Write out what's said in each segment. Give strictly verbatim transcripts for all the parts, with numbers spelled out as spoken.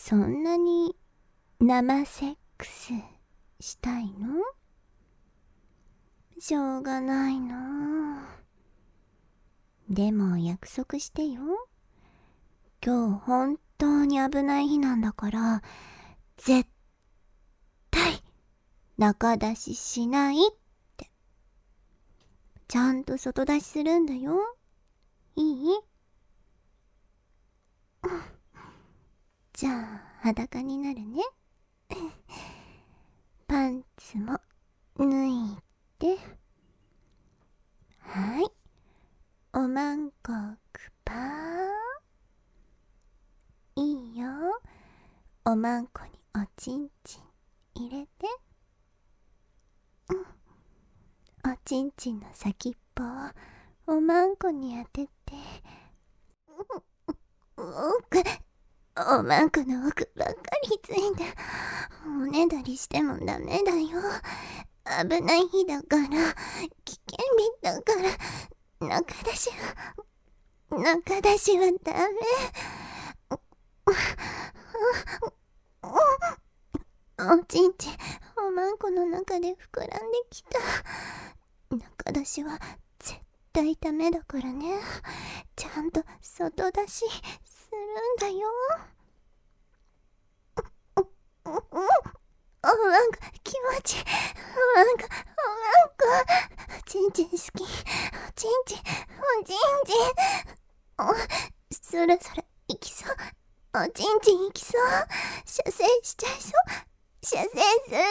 そんなに生セックスしたいの？しょうがないな。でも約束してよ。今日本当に危ない日なんだから、絶対中出ししないって。ちゃんと外出しするんだよ。いい？じゃあ裸になるね。パンツも脱いで。はい。おまんこくぱー。いいよ。おまんこにおちんちん入れて。うん。おちんちんの先っぽをおまんこに当てて。奥、おまんこの奥ばっかりついて、おねだりしてもダメだよ。危ない日だから、危険日だから、中出しは、中出しはダメ。おちんちん、おまんこの中で膨らんできた。中出しは絶対ダメだからね。ちゃんと外出しするんだよ。おまんこ気持ちいい。おまんこ、おまんこ。おちんちん好き。おちんちん、おちんちん。お、そろそろ行きそう。おちんちん行きそう。射精しちゃいそう。射精する。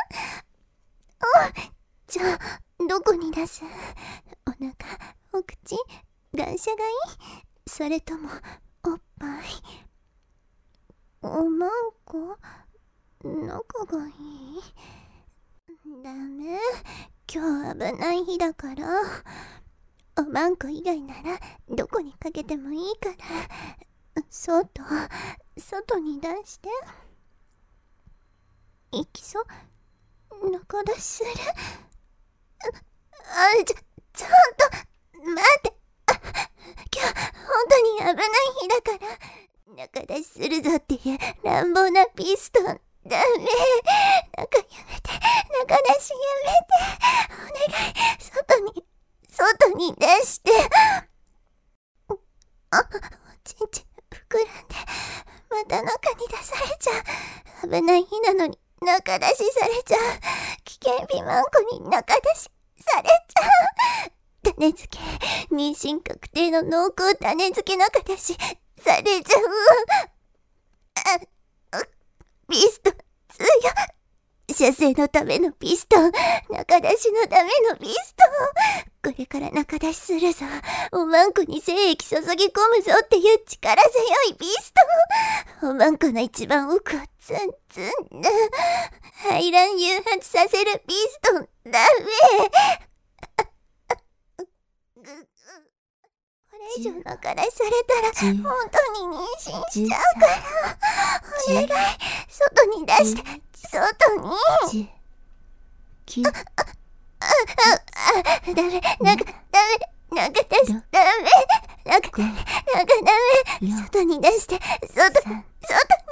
お、じゃあ、どこに出す？お腹、お口、眼射がいい？それとも、おっぱい？おまんこ？中がいい？ダメ。今日危ない日だから。おまんこ以外ならどこにかけてもいいから。外、外に出して。行きそう。中出しする。あ、ちょ、ちょっと、待って。あ、今日、本当に危ない日だから。中出しするぞっていう乱暴なピストン。ダメ。中やめて。中出しやめて。お願い。外に、外に出して。あ、おちんちん膨らんで、また中に出されちゃう。危ない日なのに中出しされちゃう。危険日まんこに中出しされちゃう。種付け、妊娠確定の濃厚種付け中出しされちゃう。あ、ピストン強い。射精のためのピストン、中出しのためのピストン。これから中出しするぞ。おまんこに精液注ぎ込むぞっていう力強いピストン。おまんこの一番奥をツンツンだ。排卵誘発させるピストン。ダメ。これ以上中出しされたら本当に妊娠しちゃうから。お願い、外に出して。外に。 きゅう、 あ、あ、あ、ダメ、なんか、ダメ、なんか出し、ダメ、なんか、なんかダメ、外に出して、外、外、